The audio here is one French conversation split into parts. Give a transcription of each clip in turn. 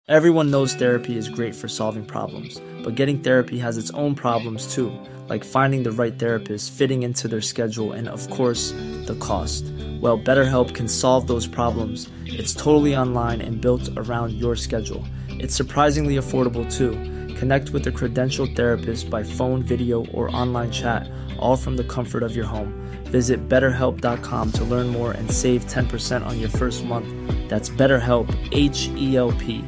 Everyone knows therapy is great for solving problems, but getting therapy has its own problems too, like finding the right therapist, fitting into their schedule, and of course, the cost. Well, BetterHelp can solve those problems. It's totally online and built around your schedule. It's surprisingly affordable too. Connect with a credentialed therapist by phone, video, or online chat, all from the comfort of your home. Visit BetterHelp.com to learn more and save 10% on your first month. That's BetterHelp, H-E-L-P.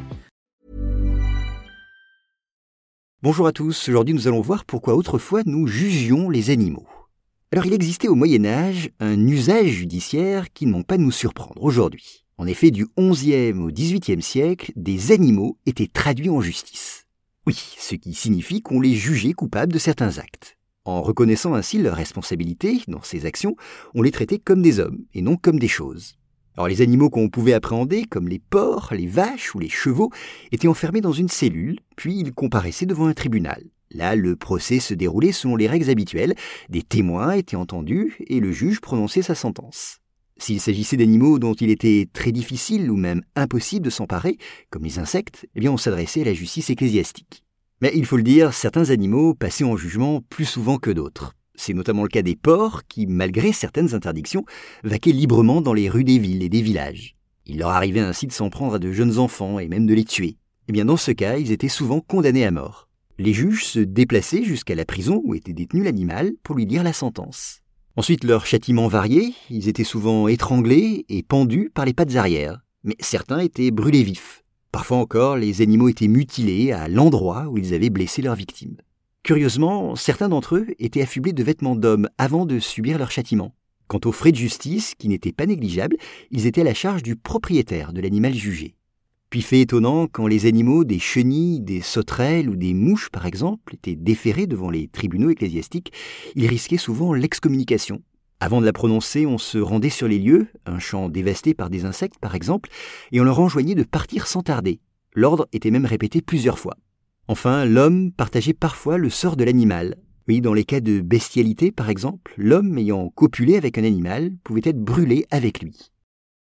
Bonjour à tous, aujourd'hui nous allons voir pourquoi autrefois nous jugions les animaux. Alors il existait au Moyen-Âge un usage judiciaire qui ne manque pas de nous surprendre aujourd'hui. En effet, du XIe au XVIIIe siècle, des animaux étaient traduits en justice. Oui, ce qui signifie qu'on les jugeait coupables de certains actes. En reconnaissant ainsi leur responsabilité dans ces actions, on les traitait comme des hommes et non comme des choses. Alors les animaux qu'on pouvait appréhender, comme les porcs, les vaches ou les chevaux, étaient enfermés dans une cellule, puis ils comparaissaient devant un tribunal. Là, le procès se déroulait selon les règles habituelles, des témoins étaient entendus et le juge prononçait sa sentence. S'il s'agissait d'animaux dont il était très difficile ou même impossible de s'emparer, comme les insectes, eh bien on s'adressait à la justice ecclésiastique. Mais il faut le dire, certains animaux passaient en jugement plus souvent que d'autres. C'est notamment le cas des porcs qui, malgré certaines interdictions, vaquaient librement dans les rues des villes et des villages. Il leur arrivait ainsi de s'en prendre à de jeunes enfants et même de les tuer. Eh bien dans ce cas, ils étaient souvent condamnés à mort. Les juges se déplaçaient jusqu'à la prison où était détenu l'animal pour lui lire la sentence. Ensuite, leurs châtiments variaient, ils étaient souvent étranglés et pendus par les pattes arrière. Mais certains étaient brûlés vifs. Parfois encore, les animaux étaient mutilés à l'endroit où ils avaient blessé leur victime. Curieusement, certains d'entre eux étaient affublés de vêtements d'hommes avant de subir leur châtiment. Quant aux frais de justice, qui n'étaient pas négligeables, ils étaient à la charge du propriétaire de l'animal jugé. Puis fait étonnant, quand les animaux, des chenilles, des sauterelles ou des mouches par exemple, étaient déférés devant les tribunaux ecclésiastiques, ils risquaient souvent l'excommunication. Avant de la prononcer, on se rendait sur les lieux, un champ dévasté par des insectes par exemple, et on leur enjoignait de partir sans tarder. L'ordre était même répété plusieurs fois. Enfin, l'homme partageait parfois le sort de l'animal. Oui, dans les cas de bestialité par exemple, l'homme ayant copulé avec un animal pouvait être brûlé avec lui.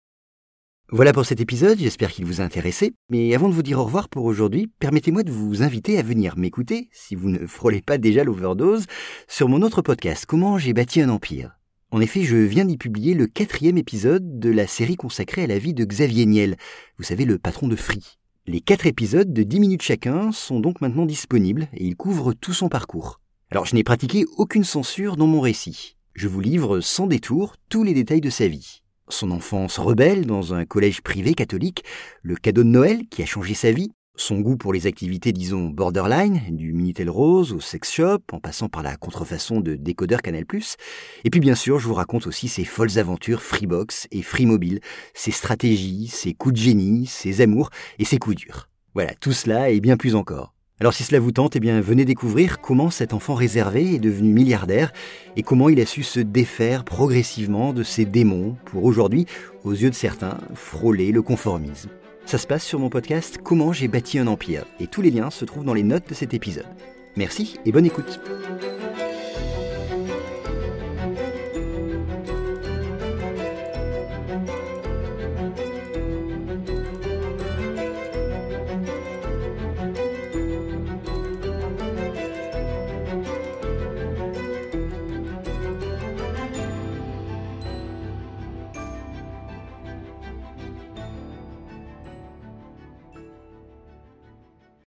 Voilà pour cet épisode, j'espère qu'il vous a intéressé. Mais avant de vous dire au revoir pour aujourd'hui, permettez-moi de vous inviter à venir m'écouter, si vous ne frôlez pas déjà l'overdose, sur mon autre podcast, Comment j'ai bâti un empire. En effet, je viens d'y publier le 4e épisode de la série consacrée à la vie de Xavier Niel, vous savez, le patron de Free. Les 4 épisodes de 10 minutes chacun sont donc maintenant disponibles et ils couvrent tout son parcours. Alors, je n'ai pratiqué aucune censure dans mon récit. Je vous livre sans détour tous les détails de sa vie. Son enfance rebelle dans un collège privé catholique, le cadeau de Noël qui a changé sa vie, son goût pour les activités, disons, borderline, du Minitel Rose au sex shop, en passant par la contrefaçon de décodeur Canal+. Et puis bien sûr, je vous raconte aussi ses folles aventures Freebox et Free Mobile, ses stratégies, ses coups de génie, ses amours et ses coups durs. Voilà, tout cela et bien plus encore. Alors si cela vous tente, eh bien venez découvrir comment cet enfant réservé est devenu milliardaire et comment il a su se défaire progressivement de ses démons pour aujourd'hui, aux yeux de certains, frôler le conformisme. Ça se passe sur mon podcast Comment j'ai bâti un empire et tous les liens se trouvent dans les notes de cet épisode. Merci et bonne écoute.